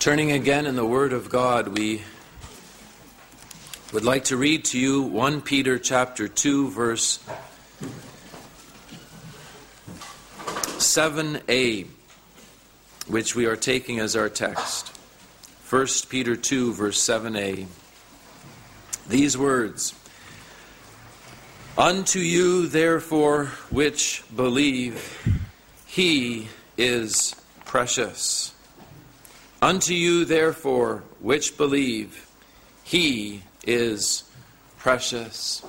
Turning again in the Word of God, we would like to read to you 1 Peter chapter 2, verse 7a, which we are taking as our text. 1 Peter 2, verse 7a. These words, "Unto you, therefore, which believe, he is precious. Unto you, therefore, which believe, he is precious."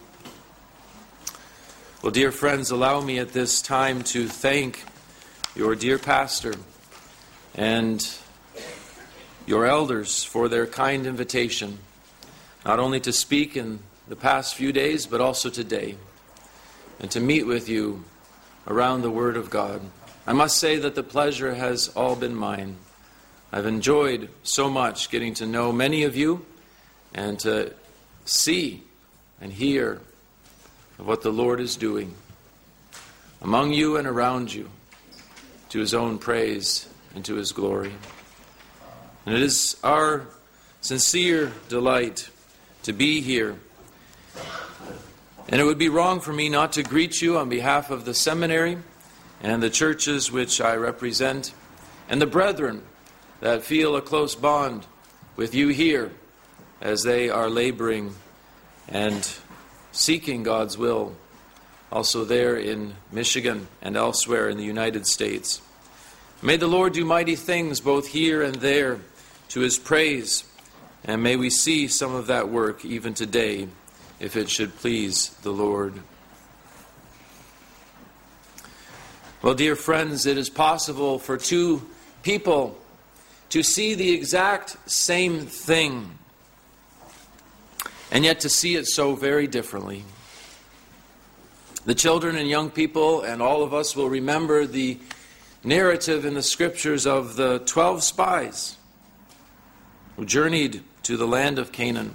Well, dear friends, allow me at this time to thank your dear pastor and your elders for their kind invitation, not only to speak in the past few days, but also today, and to meet with you around the Word of God. I must say that the pleasure has all been mine. I've enjoyed so much getting to know many of you and to see and hear of what the Lord is doing among you and around you to His own praise and to His glory. And it is our sincere delight to be here. And it would be wrong for me not to greet you on behalf of the seminary and the churches which I represent and the brethren that feel a close bond with you here as they are laboring and seeking God's will, also there in Michigan and elsewhere in the United States. May the Lord do mighty things both here and there to His praise, and may we see some of that work even today, if it should please the Lord. Well, dear friends, it is possible for two people to see the exact same thing, and yet to see it so very differently. The children and young people and all of us will remember the narrative in the Scriptures of the 12 spies who journeyed to the land of Canaan.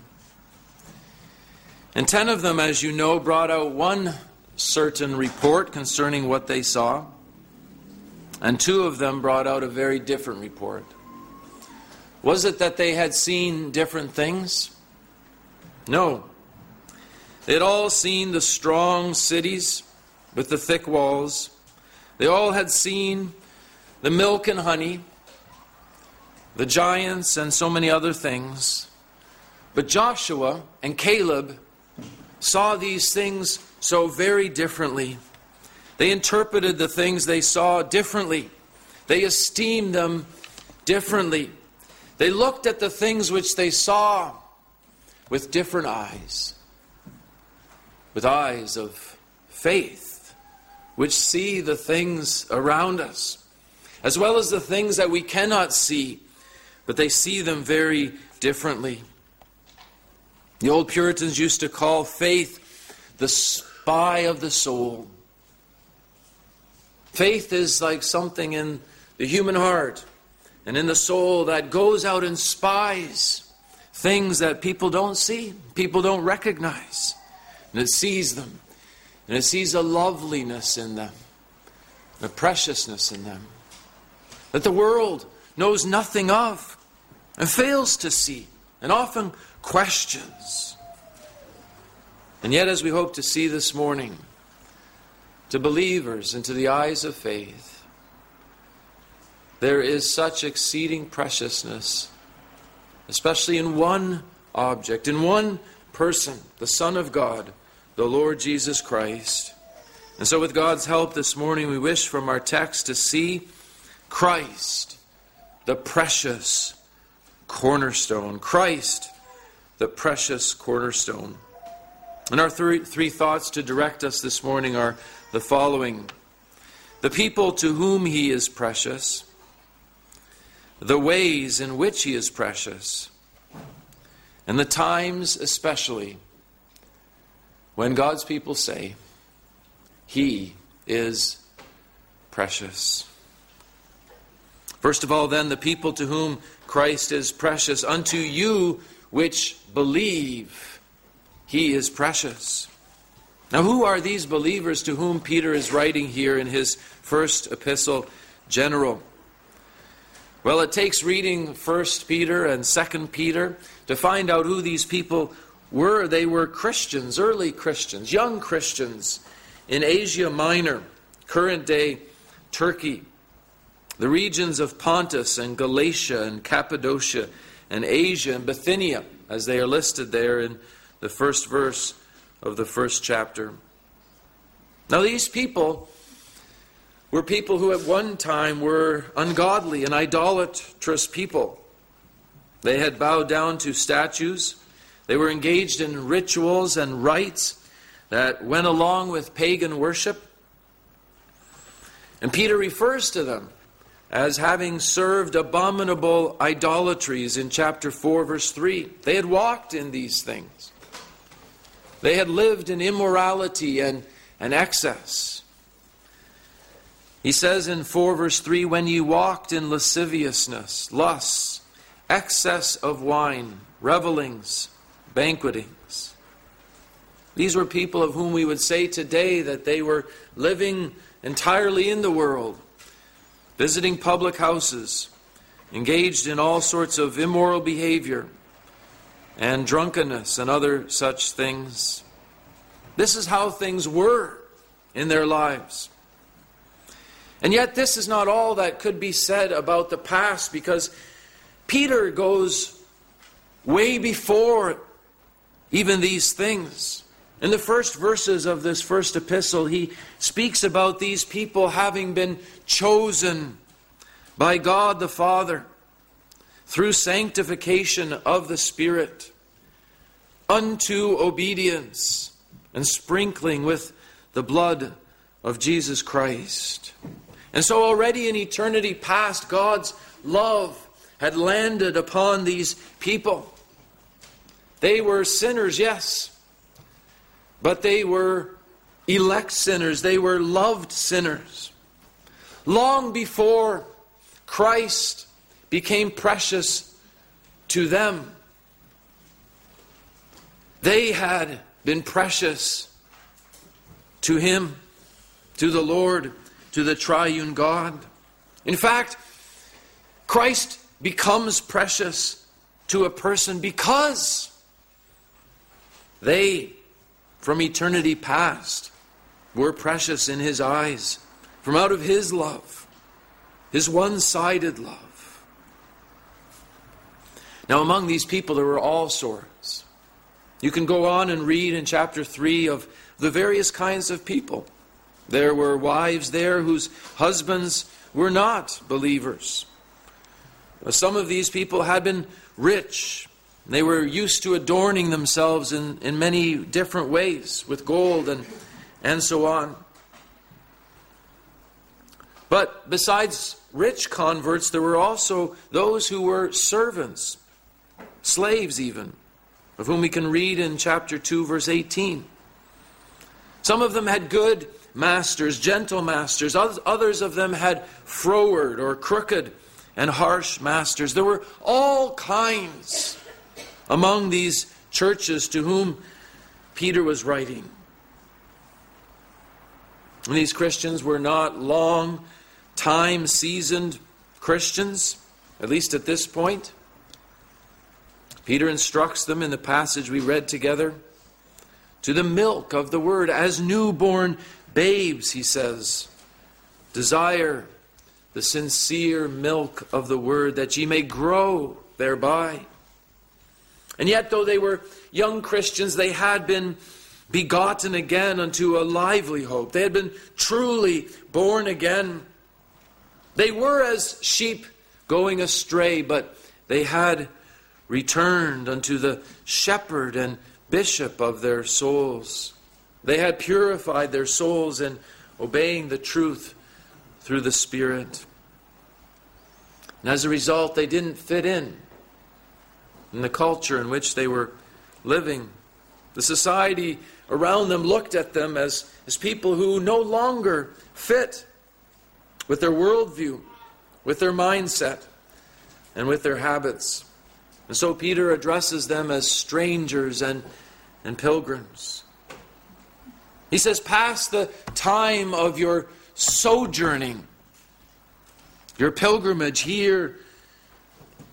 And 10 of them, as you know, brought out one certain report concerning what they saw, and 2 of them brought out a very different report. Was it that they had seen different things? No. They had all seen the strong cities with the thick walls. They all had seen the milk and honey, the giants, and so many other things. But Joshua and Caleb saw these things so very differently. They interpreted the things they saw differently. They esteemed them differently. They looked at the things which they saw with different eyes, with eyes of faith, which see the things around us, as well as the things that we cannot see, but they see them very differently. The old Puritans used to call faith the spy of the soul. Faith is like something in the human heart and in the soul that goes out and spies things that people don't see, people don't recognize. And it sees them. And it sees a loveliness in them, a preciousness in them, that the world knows nothing of and fails to see and often questions. And yet, as we hope to see this morning, to believers and to the eyes of faith, there is such exceeding preciousness, especially in one object, in one person, the Son of God, the Lord Jesus Christ. And so with God's help this morning, we wish from our text to see Christ, the precious cornerstone. Christ, the precious cornerstone. And our three thoughts to direct us this morning are the following: the people to whom He is precious, the ways in which He is precious, and the times especially when God's people say, He is precious. First of all, then, the people to whom Christ is precious. Unto you which believe, He is precious. Now, who are these believers to whom Peter is writing here in his first epistle general? Well, it takes reading 1 Peter and 2 Peter to find out who these people were. They were Christians, early Christians, young Christians in Asia Minor, current-day Turkey, the regions of Pontus and Galatia and Cappadocia and Asia and Bithynia, as they are listed there in the first verse of the first chapter. Now, these people were people who at one time were ungodly and idolatrous people. They had bowed down to statues. They were engaged in rituals and rites that went along with pagan worship. And Peter refers to them as having served abominable idolatries in chapter 4, verse 3. They had walked in these things. They had lived in immorality and excess. He says in 4 verse 3, when ye walked in lasciviousness, lusts, excess of wine, revelings, banquetings. These were people of whom we would say today that they were living entirely in the world, visiting public houses, engaged in all sorts of immoral behavior and drunkenness and other such things. This is how things were in their lives. And yet this is not all that could be said about the past, because Peter goes way before even these things. In the first verses of this first epistle, he speaks about these people having been chosen by God the Father through sanctification of the Spirit unto obedience and sprinkling with the blood of Jesus Christ. And so already in eternity past, God's love had landed upon these people. They were sinners, yes, but they were elect sinners. They were loved sinners. Long before Christ became precious to them, they had been precious to Him, to the Lord, to the triune God. In fact, Christ becomes precious to a person because they, from eternity past, were precious in His eyes, from out of His love, His one-sided love. Now, among these people there were all sorts. You can go on and read in chapter 3 of the various kinds of people. There were wives there whose husbands were not believers. Some of these people had been rich. They were used to adorning themselves in many different ways with gold and so on. But besides rich converts, there were also those who were servants, slaves even, of whom we can read in chapter 2, verse 18. Some of them had good masters, gentle masters. Others of them had froward or crooked and harsh masters. There were all kinds among these churches to whom Peter was writing. And these Christians were not long time seasoned Christians, at least at this point. Peter instructs them in the passage we read together to the milk of the word. As newborn babes, he says, desire the sincere milk of the word, that ye may grow thereby. And yet, though they were young Christians, they had been begotten again unto a lively hope. They had been truly born again. They were as sheep going astray, but they had returned unto the shepherd and bishop of their souls. They had purified their souls in obeying the truth through the Spirit. And as a result, they didn't fit in the culture in which they were living. The society around them looked at them as people who no longer fit with their worldview, with their mindset, and with their habits. And so Peter addresses them as strangers and pilgrims. He says, past the time of your sojourning, your pilgrimage here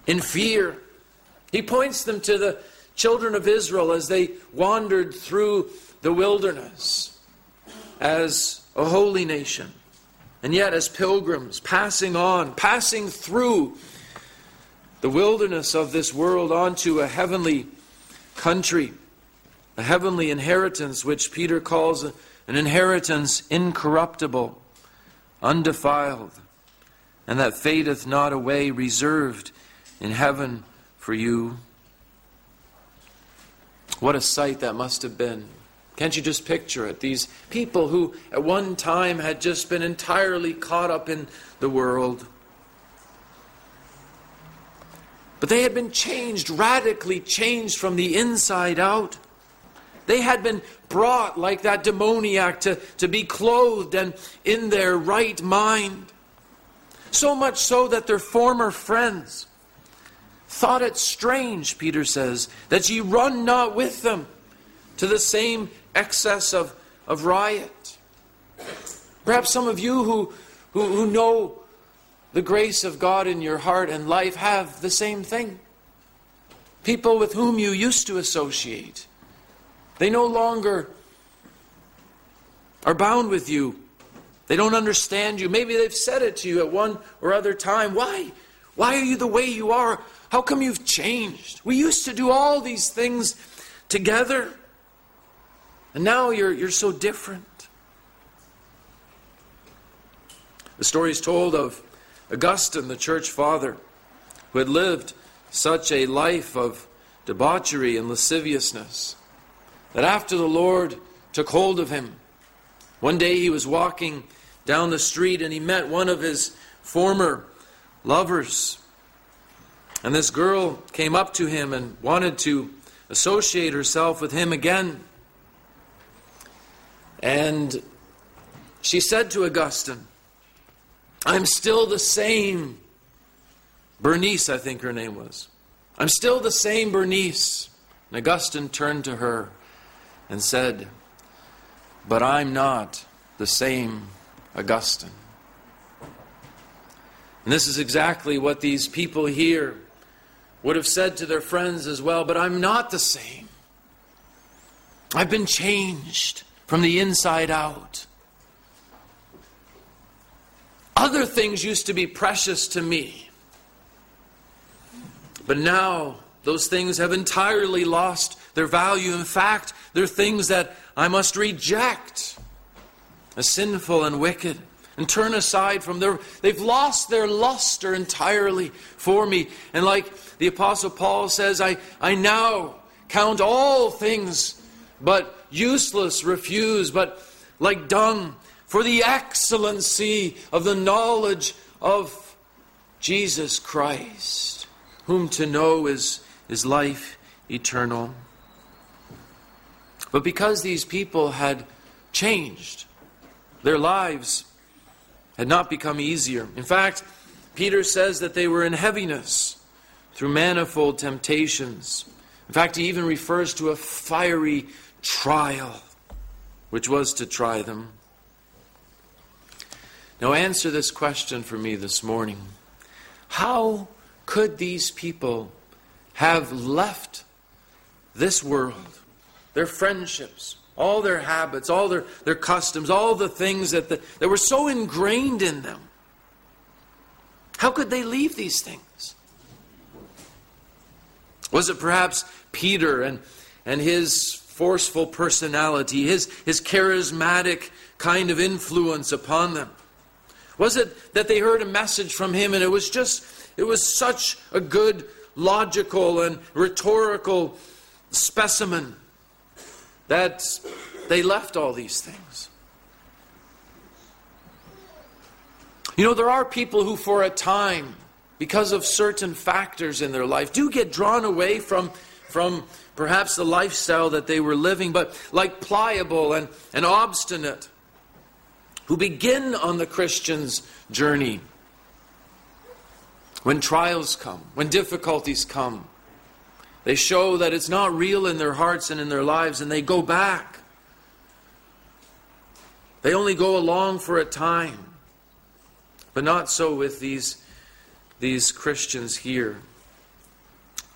in fear. He points them to the children of Israel as they wandered through the wilderness as a holy nation, and yet as pilgrims passing through the wilderness of this world onto a heavenly country, a heavenly inheritance which Peter calls an inheritance incorruptible, undefiled, and that fadeth not away, reserved in heaven for you. What a sight that must have been. Can't you just picture it? These people who at one time had just been entirely caught up in the world. But they had been changed, radically changed from the inside out. They had been brought like that demoniac to be clothed and in their right mind. So much so that their former friends thought it strange, Peter says, that ye run not with them to the same excess of riot. Perhaps some of you who know the grace of God in your heart and life have the same thing. People with whom you used to associate, they no longer are bound with you. They don't understand you. Maybe they've said it to you at one or other time. Why? Why are you the way you are? How come you've changed? We used to do all these things together, and now you're so different. The story is told of Augustine, the church father, who had lived such a life of debauchery and lasciviousness that after the Lord took hold of him, one day he was walking down the street and he met one of his former lovers. And this girl came up to him and wanted to associate herself with him again. And she said to Augustine, "I'm still the same Bernice," I think her name was. "I'm still the same Bernice." And Augustine turned to her and said, "But I'm not the same Augustine." And this is exactly what these people here would have said to their friends as well. But I'm not the same. I've been changed from the inside out. Other things used to be precious to me, but now those things have entirely lost their value. In fact, they're things that I must reject as sinful and wicked and turn aside from. They've lost their luster entirely for me. And like the Apostle Paul says, I now count all things but useless, refuse, but like dung, for the excellency of the knowledge of Jesus Christ, whom to know is life eternal. But because these people had changed, their lives had not become easier. In fact, Peter says that they were in heaviness through manifold temptations. In fact, he even refers to a fiery trial, which was to try them. Now answer this question for me this morning. How could these people have left this world, their friendships, all their habits, all their customs, all the things that were so ingrained in them? How could they leave these things? Was it perhaps Peter and his forceful personality, his charismatic kind of influence upon them? Was it that they heard a message from him and it was such a good logical and rhetorical specimen that they left all these things? You know, there are people who for a time, because of certain factors in their life, do get drawn away from perhaps the lifestyle that they were living, but like pliable and obstinate, who begin on the Christian's journey, when trials come, when difficulties come, they show that it's not real in their hearts and in their lives, and they go back. They only go along for a time. But not so with these Christians here.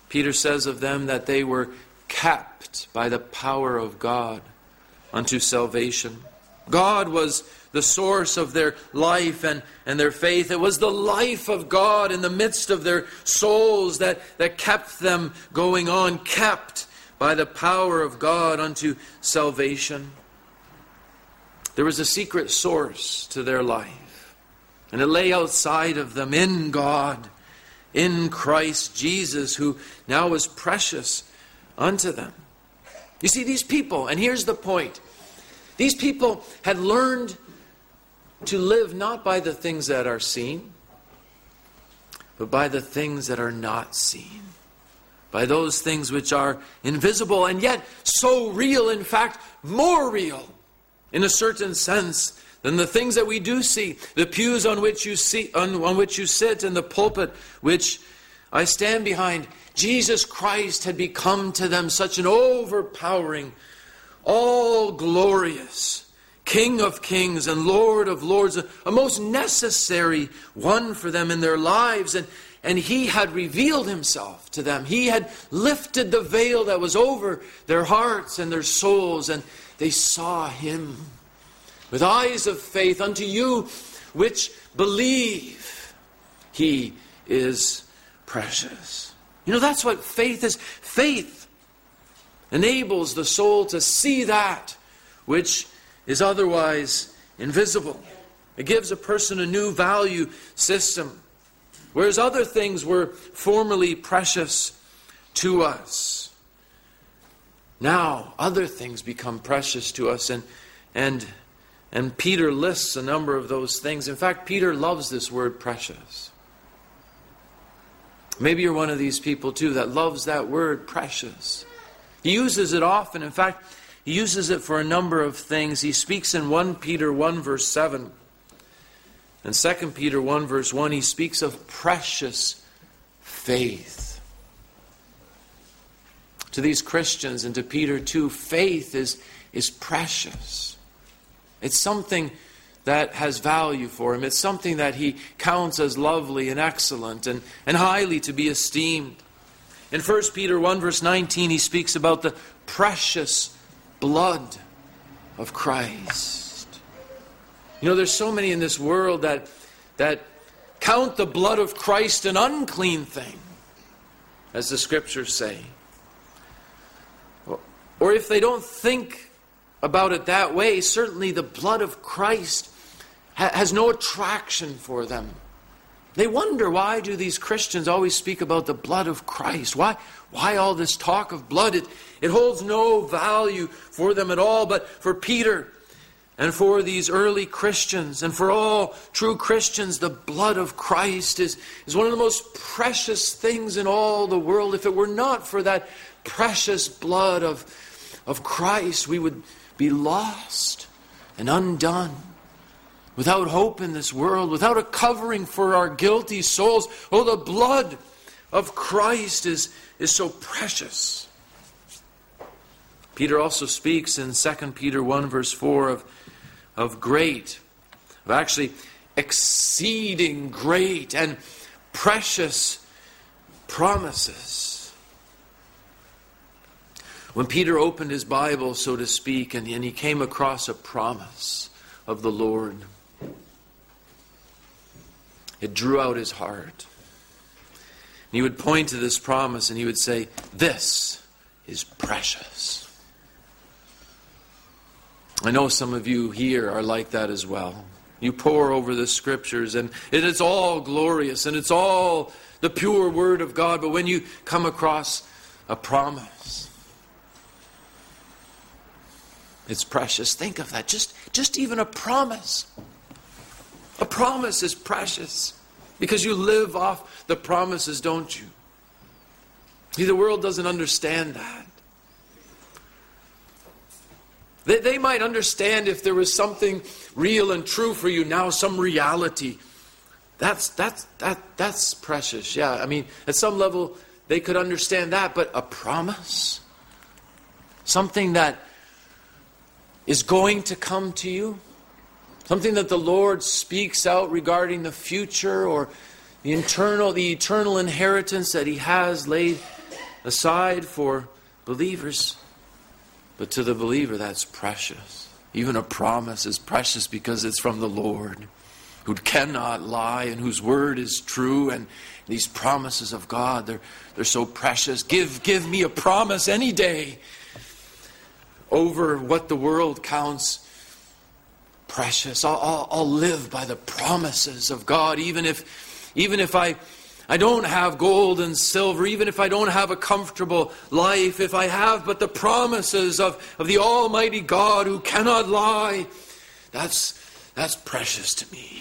Peter says of them that they were kept by the power of God unto salvation. God was the source of their life and their faith. It was the life of God in the midst of their souls that kept them going on, kept by the power of God unto salvation. There was a secret source to their life, and it lay outside of them in God, in Christ Jesus, who now was precious unto them. You see, these people, and here's the point, these people had learned to live not by the things that are seen, but by the things that are not seen. By those things which are invisible and yet so real, in fact, more real in a certain sense than the things that we do see. The pews on which you sit and the pulpit which I stand behind. Jesus Christ had become to them such an overpowering, all-glorious King of kings and Lord of lords, a most necessary one for them in their lives. And He had revealed Himself to them. He had lifted the veil that was over their hearts and their souls, and they saw Him with eyes of faith. Unto you which believe, He is precious. You know, that's what faith is. Faith enables the soul to see that which is otherwise invisible. It gives a person a new value system. Whereas other things were formerly precious to us, now other things become precious to us. And Peter lists a number of those things. In fact, Peter loves this word precious. Maybe you're one of these people too that loves that word precious. He uses it often. In fact, he uses it for a number of things. He speaks in 1 Peter 1 verse 7. And 2 Peter 1 verse 1, he speaks of precious faith. To these Christians and to Peter too, faith is precious. It's something that has value for him. It's something that he counts as lovely and excellent and highly to be esteemed. In 1 Peter 1 verse 19, he speaks about the precious blood of Christ. You know, there's so many in this world that count the blood of Christ an unclean thing, as the Scriptures say. Or if they don't think about it that way, certainly the blood of Christ has no attraction for them. They wonder, why do these Christians always speak about the blood of Christ? Why all this talk of blood? It holds no value for them at all. But for Peter and for these early Christians and for all true Christians, the blood of Christ is one of the most precious things in all the world. If it were not for that precious blood of Christ, we would be lost and undone, without hope in this world, without a covering for our guilty souls. Oh, the blood of Christ is so precious. Peter also speaks in 2 Peter 1 verse 4 of actually exceeding great and precious promises. When Peter opened his Bible, so to speak, and he came across a promise of the Lord, it drew out his heart. And he would point to this promise and he would say, "This is precious." I know some of you here are like that as well. You pore over the Scriptures and it's all glorious and it's all the pure Word of God. But when you come across a promise, it's precious. Think of that. Just even a promise. A promise is precious because you live off the promises, don't you? See, the world doesn't understand that. They might understand if there was something real and true for you now, some reality. That's precious. Yeah, I mean, at some level they could understand that, but a promise, something that is going to come to you, something that the Lord speaks out regarding the future or the eternal inheritance that He has laid aside for believers. But to the believer, that's precious. Even a promise is precious because it's from the Lord, who cannot lie and whose word is true. And these promises of God, they're so precious. Give me a promise any day over what the world counts precious. I'll live by the promises of God, even if I don't have gold and silver, even if I don't have a comfortable life, if I have but the promises of the Almighty God who cannot lie, that's precious to me.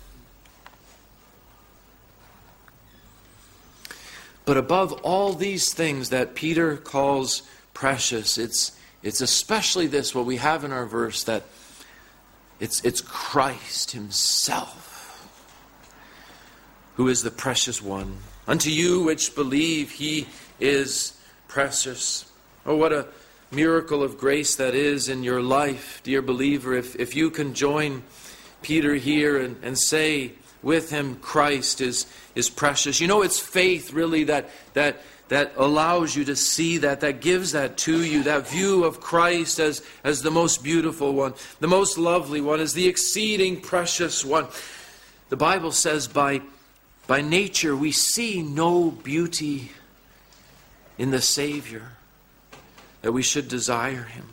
But above all these things that Peter calls precious, it's especially this, what we have in our verse, that it's Christ Himself who is the precious one. Unto you which believe, He is precious. Oh, what a miracle of grace that is in your life, dear believer, if you can join Peter here and say with him, Christ is precious. You know, it's faith really that allows you to see that gives that to you, that view of Christ as the most beautiful one, the most lovely one, as the exceeding precious one. The Bible says by nature we see no beauty in the Savior, that we should desire Him.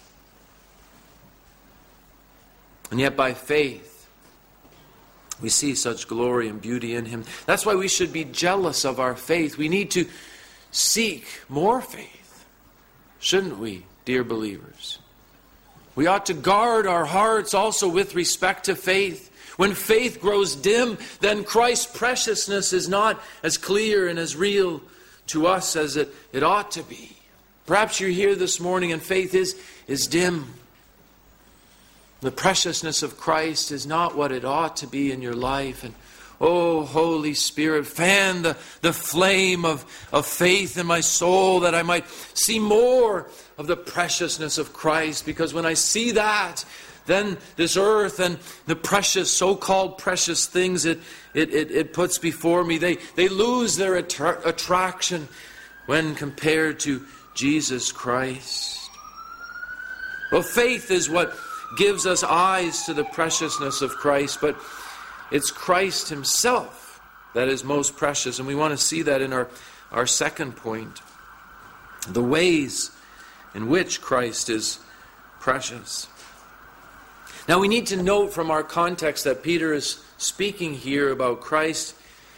And yet by faith, we see such glory and beauty in Him. That's why we should be jealous of our faith. We need to seek more faith, shouldn't we, dear believers? We ought to guard our hearts also with respect to faith. When faith grows dim, then Christ's preciousness is not as clear and as real to us as it ought to be. Perhaps you're here this morning and faith is dim. The preciousness of Christ is not what it ought to be in your life. And oh, Holy Spirit, fan the flame of faith in my soul, that I might see more of the preciousness of Christ. Because when I see that, then this earth and the precious, so-called precious things it puts before me, they lose their attraction when compared to Jesus Christ. Well, faith is what gives us eyes to the preciousness of Christ, but it's Christ Himself that is most precious. And we want to see that in our second point, the ways in which Christ is precious. Now we need to note from our context that Peter is speaking here about Christ's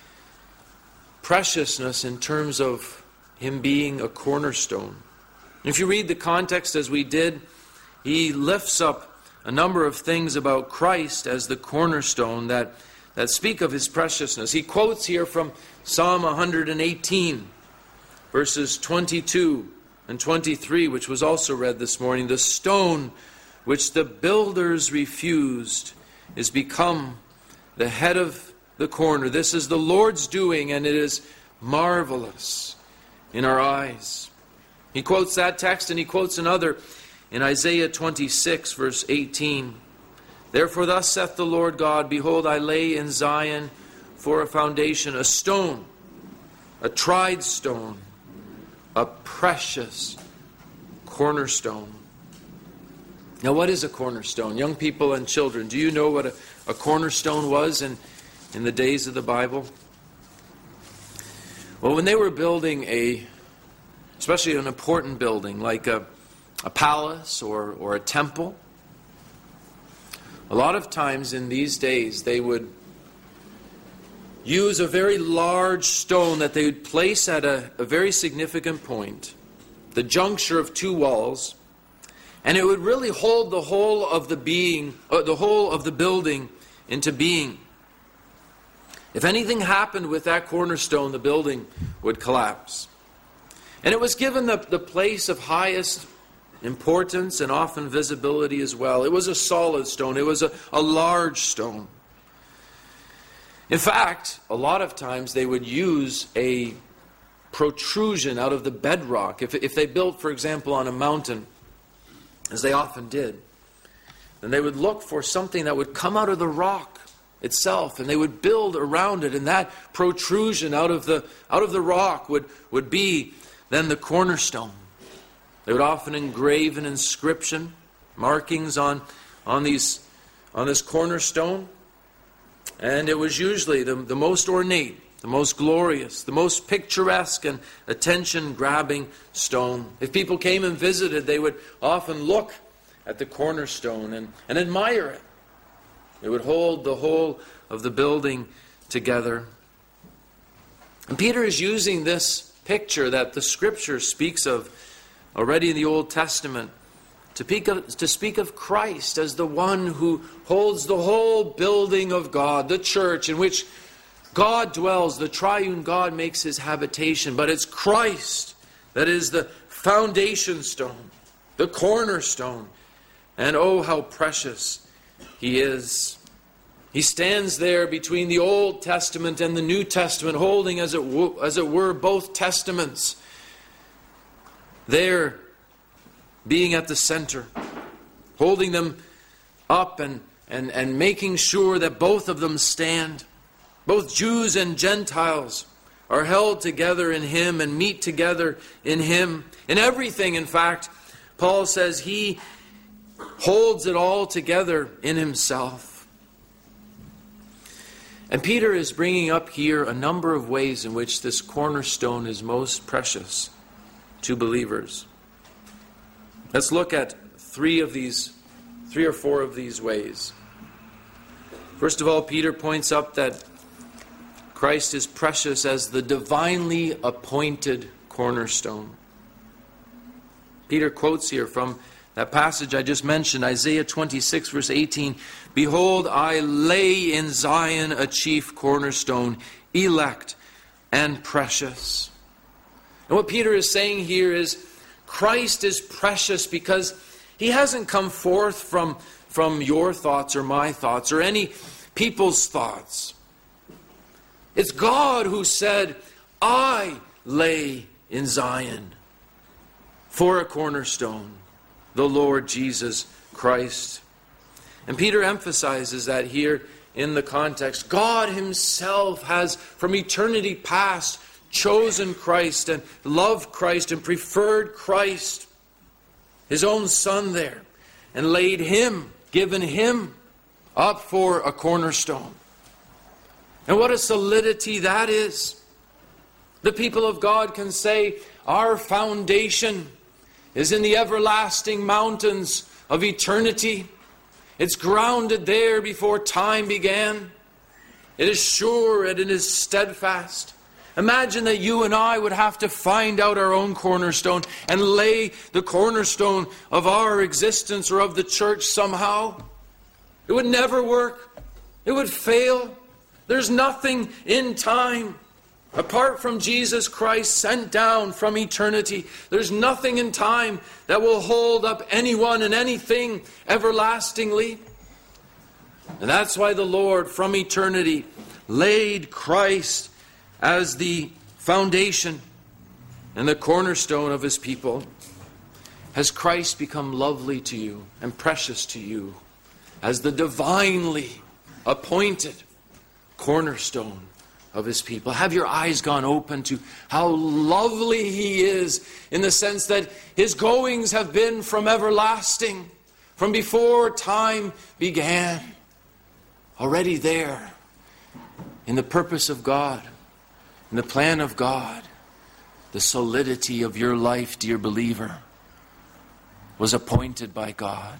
preciousness in terms of Him being a cornerstone. If you read the context as we did, he lifts up a number of things about Christ as the cornerstone that speak of His preciousness. He quotes here from Psalm 118, verses 22 and 23, which was also read this morning. The stone which the builders refused is become the head of the corner. This is the Lord's doing, and it is marvelous in our eyes. He quotes that text, and he quotes another in Isaiah 26, verse 18. Therefore thus saith the Lord God, behold, I lay in Zion for a foundation, a stone, a tried stone, a precious cornerstone. Now, what is a cornerstone? Young people and children, do you know what a cornerstone was in the days of the Bible? Well, when they were building especially an important building like a palace or a temple, a lot of times in these days they would use a very large stone that they would place at a very significant point, the juncture of two walls, and it would really hold the whole of the building into being. If anything happened with that cornerstone, the building would collapse. And it was given the place of highest importance and often visibility as well. It was a solid stone. It was a large stone. In fact, a lot of times they would use a protrusion out of the bedrock. If they built, for example, on a mountain, as they often did, then they would look for something that would come out of the rock itself, and they would build around it, and that protrusion out of the rock would be then the cornerstone. They would often engrave an inscription, markings on this cornerstone. And it was usually the most ornate, the most glorious, the most picturesque and attention-grabbing stone. If people came and visited, they would often look at the cornerstone and admire it. It would hold the whole of the building together. And Peter is using this picture that the Scripture speaks of already in the Old Testament to speak of Christ as the one who holds the whole building of God, the church in which God dwells, the triune God makes his habitation. But it's Christ that is the foundation stone, the cornerstone. And oh, how precious he is. He stands there between the Old Testament and the New Testament, holding, as it were, both testaments. There, being at the center, holding them up and making sure that both of them stand. Both Jews and Gentiles are held together in Him and meet together in Him. In everything, in fact, Paul says He holds it all together in Himself. And Peter is bringing up here a number of ways in which this cornerstone is most precious to believers. Let's look at three or four of these ways. First of all, Peter points up that Christ is precious as the divinely appointed cornerstone. Peter quotes here from that passage I just mentioned, Isaiah 26, verse 18, "Behold, I lay in Zion a chief cornerstone, elect and precious." And what Peter is saying here is Christ is precious because He hasn't come forth from your thoughts or my thoughts or any people's thoughts. It's God who said, "I lay in Zion for a cornerstone, the Lord Jesus Christ." And Peter emphasizes that here in the context. God Himself has, from eternity past, chosen Christ and loved Christ and preferred Christ, His own Son there, and laid Him, given Him up for a cornerstone. And what a solidity that is. The people of God can say, our foundation is in the everlasting mountains of eternity. It's grounded there before time began. It is sure and it is steadfast. Imagine that you and I would have to find out our own cornerstone and lay the cornerstone of our existence or of the church somehow. It would never work. It would fail. There's nothing in time, apart from Jesus Christ sent down from eternity. There's nothing in time that will hold up anyone and anything everlastingly. And that's why the Lord from eternity laid Christ as the foundation and the cornerstone of His people. Has Christ become lovely to you and precious to you as the divinely appointed cornerstone of His people? Have your eyes gone open to how lovely He is, in the sense that His goings have been from everlasting, from before time began, already there in the purpose of God, in the plan of God. The solidity of your life, dear believer, was appointed by God.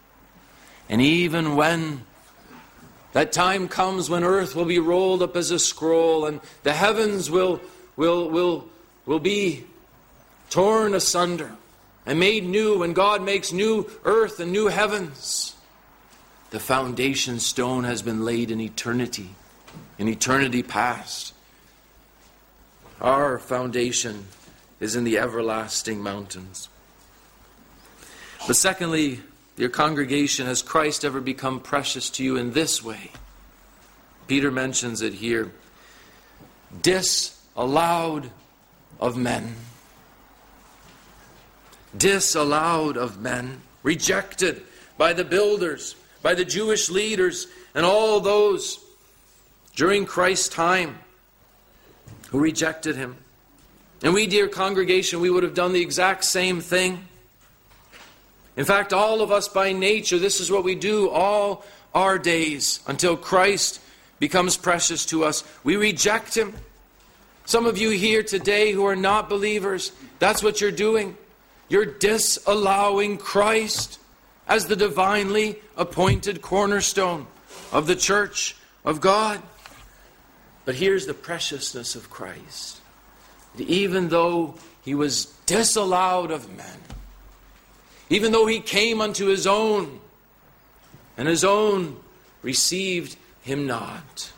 And even when that time comes when earth will be rolled up as a scroll and the heavens will be torn asunder and made new, when God makes new earth and new heavens, the foundation stone has been laid in eternity past. Our foundation is in the everlasting mountains. But secondly, dear congregation, has Christ ever become precious to you in this way? Peter mentions it here. Disallowed of men. Disallowed of men. Rejected by the builders, by the Jewish leaders, and all those during Christ's time who rejected Him. And we, dear congregation, we would have done the exact same thing. In fact, all of us by nature, this is what we do all our days until Christ becomes precious to us. We reject Him. Some of you here today who are not believers, that's what you're doing. You're disallowing Christ as the divinely appointed cornerstone of the church of God. But here's the preciousness of Christ. Even though He was disallowed of men, even though He came unto His own, and His own received Him not,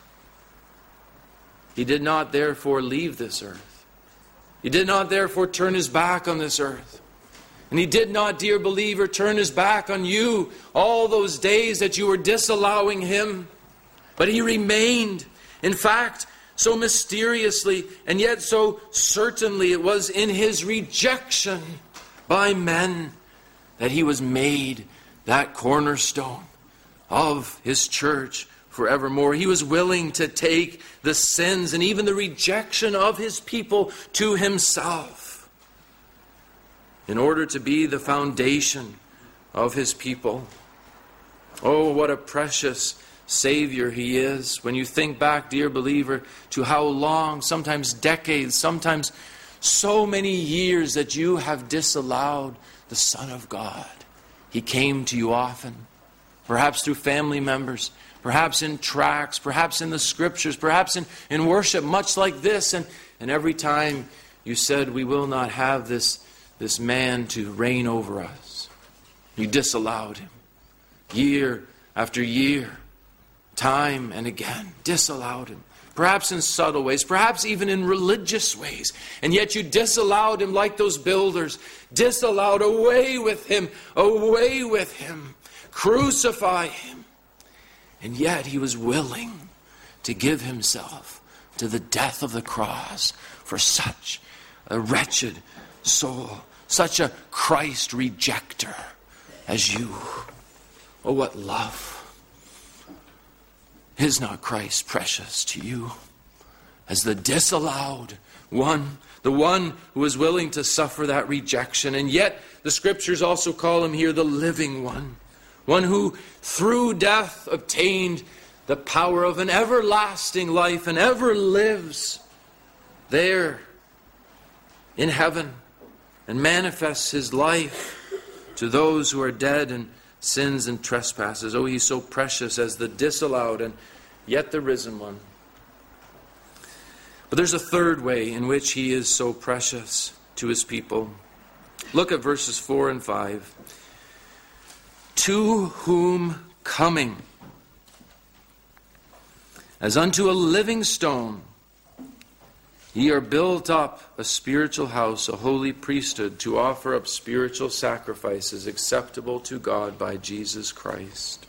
He did not therefore leave this earth. He did not therefore turn His back on this earth. And He did not, dear believer, turn His back on you all those days that you were disallowing Him. But He remained. In fact, so mysteriously and yet so certainly, it was in His rejection by men that He was made that cornerstone of His church forevermore. He was willing to take the sins and even the rejection of His people to Himself in order to be the foundation of His people. Oh, what a precious Savior He is. When you think back, dear believer, to how long, sometimes decades, sometimes so many years that you have disallowed the Son of God. He came to you often, perhaps through family members, perhaps in tracts, perhaps in the Scriptures, perhaps in worship, much like this. And every time you said, we will not have this man to reign over us, you disallowed Him. Year after year, time and again, disallowed Him. Perhaps in subtle ways, perhaps even in religious ways. And yet you disallowed Him like those builders. Disallowed, away with Him, crucify Him. And yet He was willing to give Himself to the death of the cross for such a wretched soul, such a Christ rejecter as you. Oh, what love. Is not Christ precious to you as the disallowed one, the one who is willing to suffer that rejection? And yet the Scriptures also call Him here the living one, one who through death obtained the power of an everlasting life and ever lives there in heaven and manifests His life to those who are dead in sins and trespasses. Oh, He's so precious as the disallowed and yet the risen one. But there's a third way in which He is so precious to His people. Look at verses 4 and 5. To whom coming, as unto a living stone, ye are built up a spiritual house, a holy priesthood, to offer up spiritual sacrifices acceptable to God by Jesus Christ.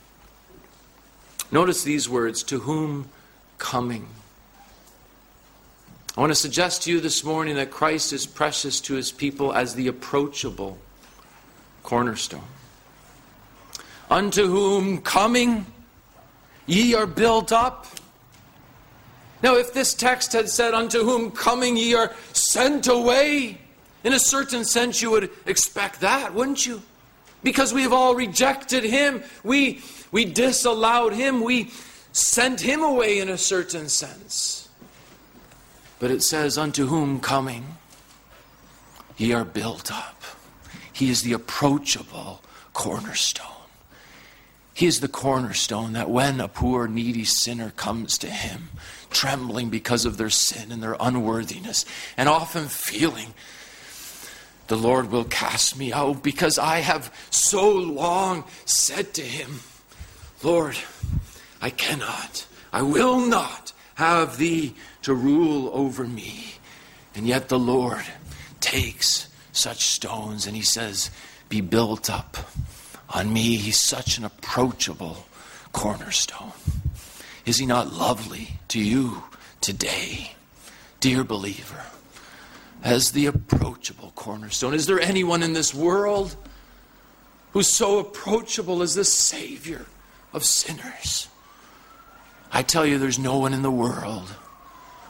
Notice these words, to whom coming. I want to suggest to you this morning that Christ is precious to His people as the approachable cornerstone. Unto whom coming, ye are built up. Now, if this text had said, unto whom coming ye are sent away, in a certain sense you would expect that, wouldn't you? Because we have all rejected Him. We disallowed Him. We sent Him away in a certain sense. But it says, unto whom coming ye are built up. He is the approachable cornerstone. He is the cornerstone that when a poor, needy sinner comes to Him, trembling because of their sin and their unworthiness, and often feeling, the Lord will cast me out because I have so long said to Him, Lord, I cannot, I will not have Thee to rule over me. And yet the Lord takes such stones and He says, be built up on me. He's such an approachable cornerstone. Is He not lovely to you today, dear believer, as the approachable cornerstone? Is there anyone in this world who's so approachable as the Savior of sinners? I tell you, there's no one in the world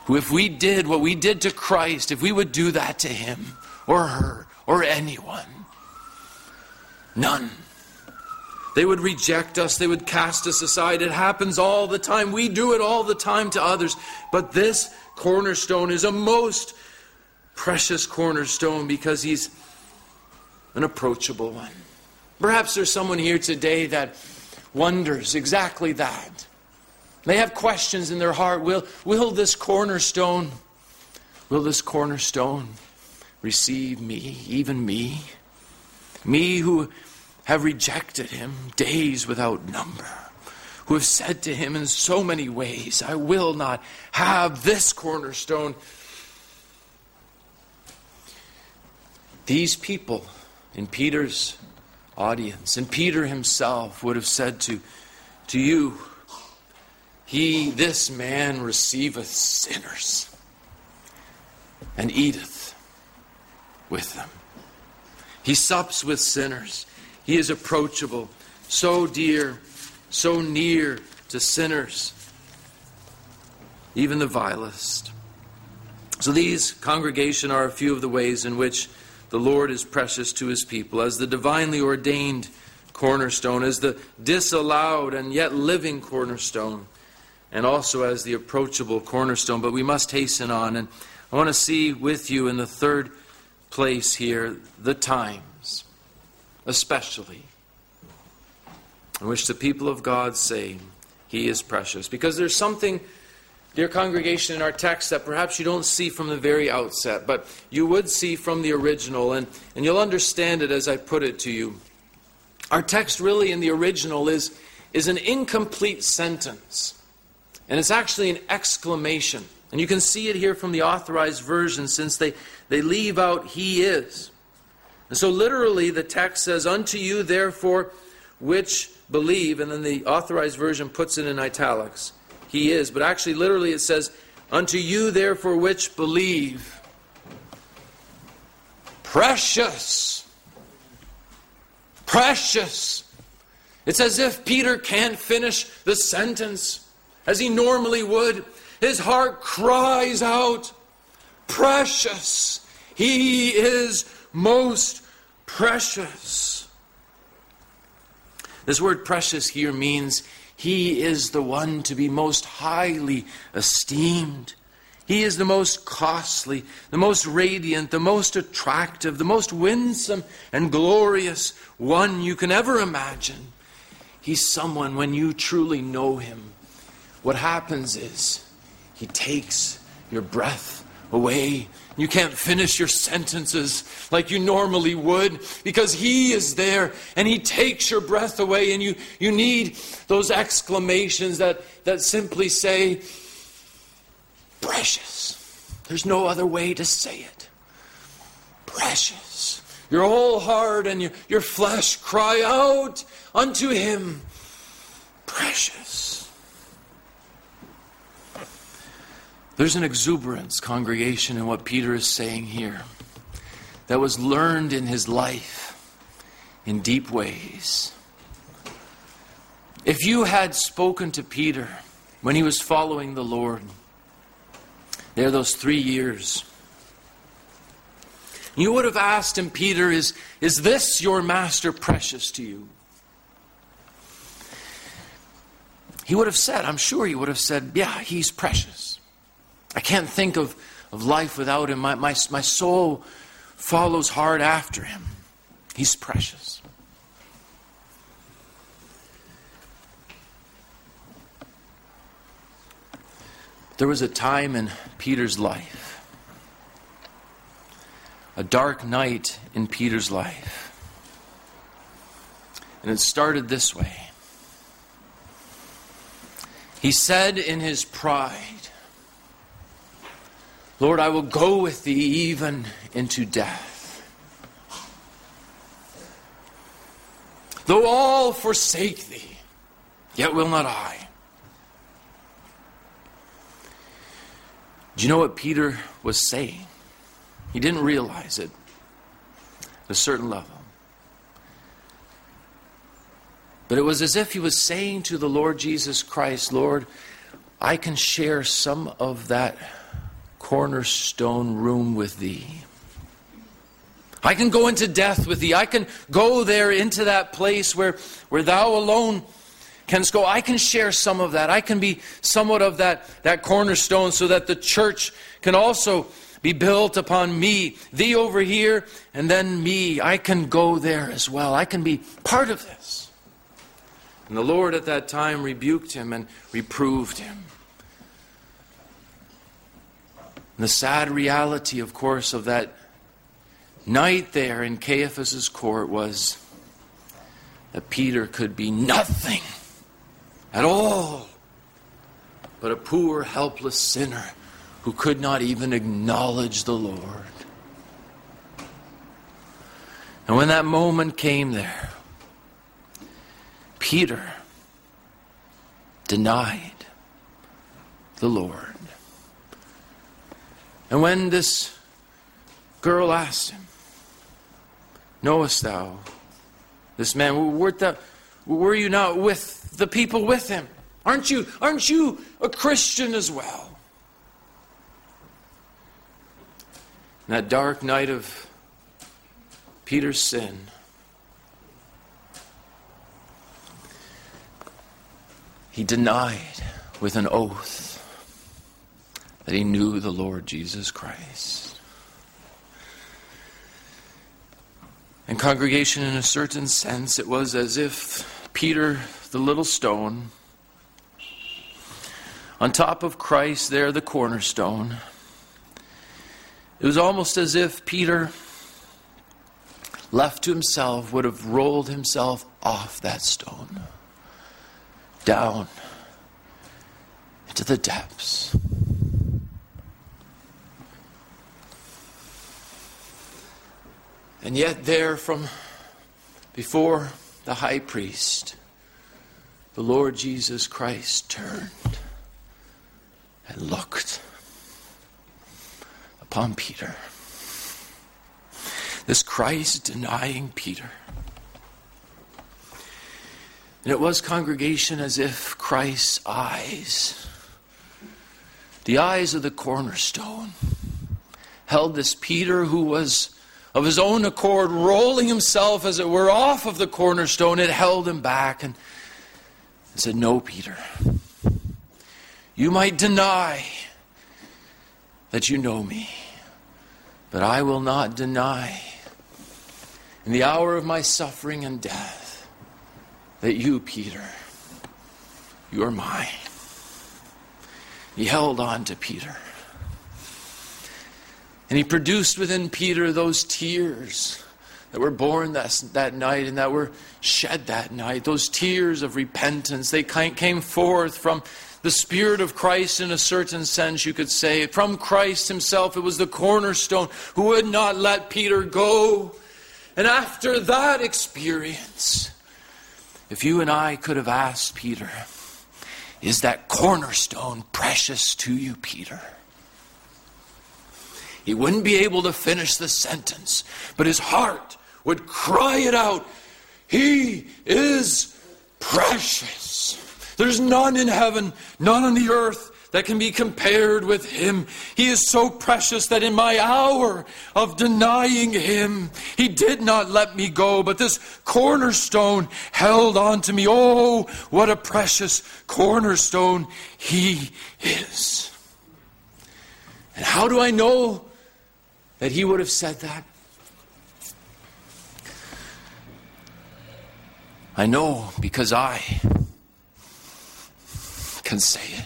who, if we did what we did to Christ, if we would do that to him or her or anyone, none. They would reject us. They would cast us aside. It happens all the time. We do it all the time to others. But this cornerstone is a most precious cornerstone because he's an approachable one. Perhaps there's someone here today that wonders exactly that. They have questions in their heart. Will this cornerstone receive me, even me? Me who have rejected him days without number, who have said to him in so many ways, I will not have this cornerstone. These people in Peter's audience, and Peter himself would have said to you, this man receiveth sinners and eateth with them. He sups with sinners. He is approachable, so dear, so near to sinners, even the vilest. So these, congregation, are a few of the ways in which the Lord is precious to his people, as the divinely ordained cornerstone, as the disallowed and yet living cornerstone, and also as the approachable cornerstone. But we must hasten on, and I want to see with you in the third place here the times, especially, in which the people of God say he is precious. Because there's something, dear congregation, in our text that perhaps you don't see from the very outset, but you would see from the original, and you'll understand it as I put it to you. Our text really in the original is an incomplete sentence. And it's actually an exclamation. And you can see it here from the Authorized Version, since they leave out he is. And so literally the text says, unto you therefore which believe, and then the Authorized Version puts it in italics, he is. But actually literally it says, unto you therefore which believe, precious. Precious. It's as if Peter can't finish the sentence as he normally would. His heart cries out, precious. He is most precious. This word precious here means he is the one to be most highly esteemed. He is the most costly, the most radiant, the most attractive, the most winsome and glorious one you can ever imagine. He's someone, when you truly know him, what happens is he takes your breath away. You can't finish your sentences like you normally would because he is there and he takes your breath away, and you need those exclamations that simply say, precious. There's no other way to say it. Precious. Your whole heart and your flesh cry out unto him, precious. There's an exuberance, congregation, in what Peter is saying here that was learned in his life in deep ways. If you had spoken to Peter when he was following the Lord, there those 3 years, you would have asked him, Peter, is this your master precious to you? He would have said, I'm sure he would have said, yeah, he's precious. I can't think of life without him. My soul follows hard after him. He's precious. There was a time in Peter's life, a dark night in Peter's life. And it started this way. He said in his pride, Lord, I will go with thee even into death. Though all forsake thee, yet will not I. Do you know what Peter was saying? He didn't realize it at a certain level. But it was as if he was saying to the Lord Jesus Christ, Lord, I can share some of that cornerstone room with thee. I can go into death with thee. I can go there into that place where thou alone canst go. I can share some of that. I can be somewhat of that cornerstone so that the church can also be built upon me. Thee over here and then me. I can go there as well. I can be part of this. And the Lord at that time rebuked him and reproved him. And the sad reality, of course, of that night there in Caiaphas' court was that Peter could be nothing at all but a poor, helpless sinner who could not even acknowledge the Lord. And when that moment came there, Peter denied the Lord. And when this girl asked him, knowest thou this man? Were you not with the people with him? Aren't you a Christian as well? In that dark night of Peter's sin, he denied with an oath that he knew the Lord Jesus Christ. And congregation, in a certain sense, it was as if Peter, the little stone, on top of Christ there, the cornerstone, it was almost as if Peter, left to himself, would have rolled himself off that stone, down into the depths. And yet there from before the high priest, the Lord Jesus Christ turned and looked upon Peter. This Christ denying Peter. And it was, congregation, as if Christ's eyes, the eyes of the cornerstone, held this Peter who was of his own accord rolling himself, as it were, off of the cornerstone. It held him back and said, no, Peter, you might deny that you know me, but I will not deny in the hour of my suffering and death that you, Peter, you are mine. He held on to Peter. And he produced within Peter those tears that were born that night and that were shed that night. Those tears of repentance. They came forth from the Spirit of Christ, in a certain sense, you could say. From Christ himself. It was the cornerstone who would not let Peter go. And after that experience, if you and I could have asked Peter, is that cornerstone precious to you, Peter? He wouldn't be able to finish the sentence, but his heart would cry it out. He is precious. There's none in heaven, none on the earth that can be compared with him. He is so precious that in my hour of denying him, he did not let me go, but this cornerstone held on to me. Oh, what a precious cornerstone he is. And how do I know that he would have said that? I know because I can say it.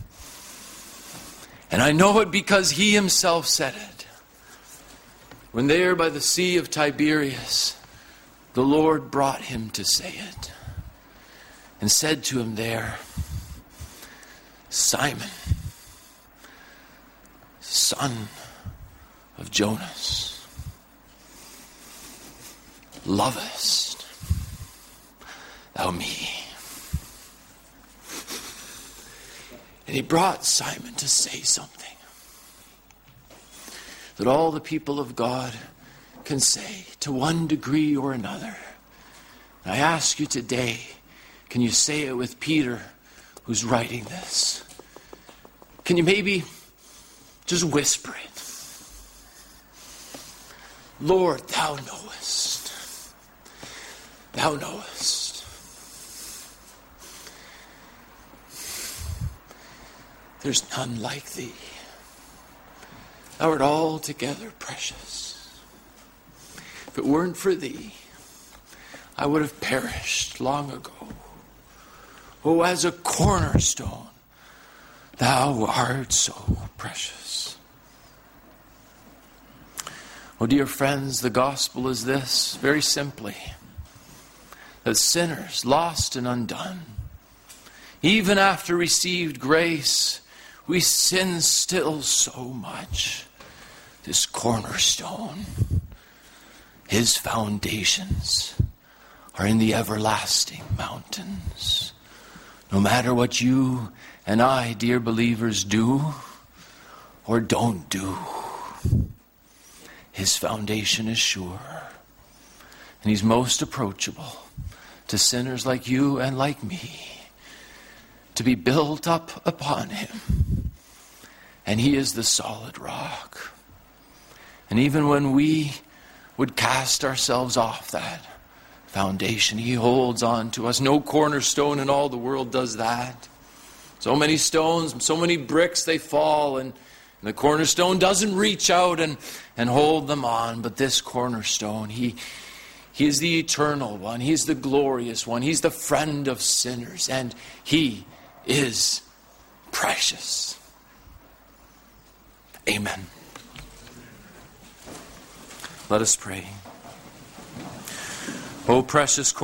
And I know it because he himself said it. When there by the Sea of Tiberias, the Lord brought him to say it. And said to him there, Simon, son of Jonas, lovest thou me? And he brought Simon to say something that all the people of God can say to one degree or another. And I ask you today, can you say it with Peter, who's writing this? Can you maybe Just whisper it. Lord, thou knowest. Thou knowest. There's none like thee. Thou art altogether precious. If it weren't for thee, I would have perished long ago. Oh, as a cornerstone, thou art so precious. Oh, dear friends, the gospel is this, very simply, that sinners, lost and undone, even after received grace, we sin still so much. This cornerstone, his foundations are in the everlasting mountains. No matter what you and I, dear believers, do or don't do, his foundation is sure. And he's most approachable to sinners like you and like me, to be built up upon him. And he is the solid rock. And even when we would cast ourselves off that foundation, he holds on to us. No cornerstone in all the world does that. So many stones, so many bricks, they fall, and the cornerstone doesn't reach out and hold them on. But this cornerstone, he is the eternal one. He's the glorious one. He's the friend of sinners. And he is precious. Amen. Let us pray. O precious